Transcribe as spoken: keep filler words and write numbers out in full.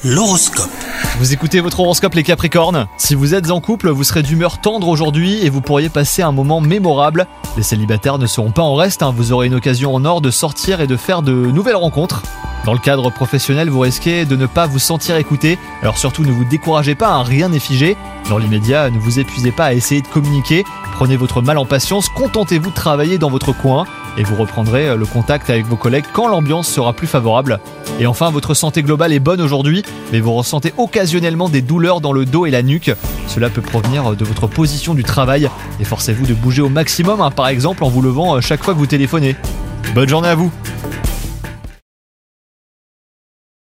L'horoscope. Vous écoutez votre horoscope les Capricornes. Si vous êtes en couple, vous serez d'humeur tendre aujourd'hui et vous pourriez passer un moment mémorable. Les célibataires ne seront pas en reste, hein. Vous aurez une occasion en or de sortir et de faire de nouvelles rencontres. Dans le cadre professionnel, vous risquez de ne pas vous sentir écouté. Alors surtout, ne vous découragez pas, hein, rien n'est figé. Dans l'immédiat, ne vous épuisez pas à essayer de communiquer. Prenez votre mal en patience, contentez-vous de travailler dans votre coin et vous reprendrez le contact avec vos collègues quand l'ambiance sera plus favorable. Et enfin, votre santé globale est bonne aujourd'hui, mais vous ressentez occasionnellement des douleurs dans le dos et la nuque. Cela peut provenir de votre position du travail. Efforcez-vous de bouger au maximum, hein, par exemple en vous levant chaque fois que vous téléphonez. Bonne journée à vous!